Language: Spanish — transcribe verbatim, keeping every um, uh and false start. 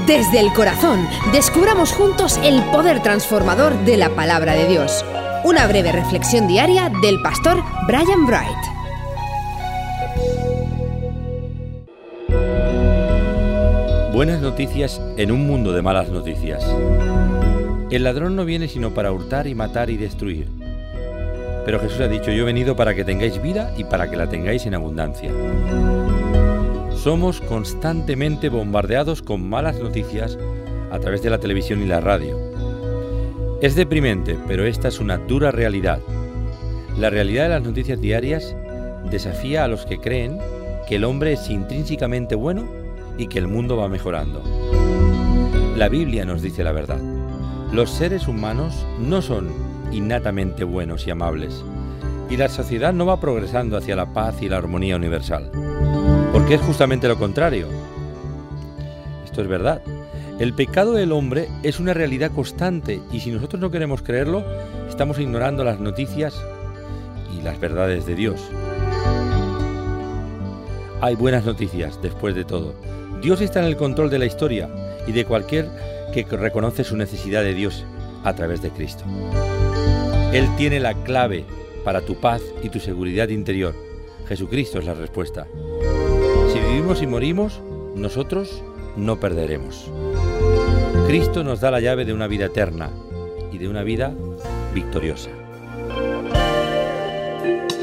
Desde el corazón, descubramos juntos el poder transformador de la palabra de Dios. Una breve reflexión diaria del pastor Brian Bright. Buenas noticias en un mundo de malas noticias. El ladrón no viene sino para hurtar y matar y destruir. Pero Jesús ha dicho: yo he venido para que tengáis vida y para que la tengáis en abundancia. Somos constantemente bombardeados con malas noticias a través de la televisión y la radio. Es deprimente, pero esta es una dura realidad. La realidad de las noticias diarias desafía a los que creen que el hombre es intrínsecamente bueno y que el mundo va mejorando. La Biblia nos dice la verdad. Los seres humanos no son innatamente buenos y amables, y la sociedad no va progresando hacia la paz y la armonía universal, porque es justamente lo contrario. Esto es verdad. El pecado del hombre es una realidad constante, y si nosotros no queremos creerlo, estamos ignorando las noticias y las verdades de Dios. Hay buenas noticias después de todo. Dios está en el control de la historia y de cualquier que reconoce su necesidad de Dios a través de Cristo. Él tiene la clave para tu paz y tu seguridad interior. Jesucristo es la respuesta. Si vivimos y morimos, nosotros no perderemos. Cristo nos da la llave de una vida eterna y de una vida victoriosa.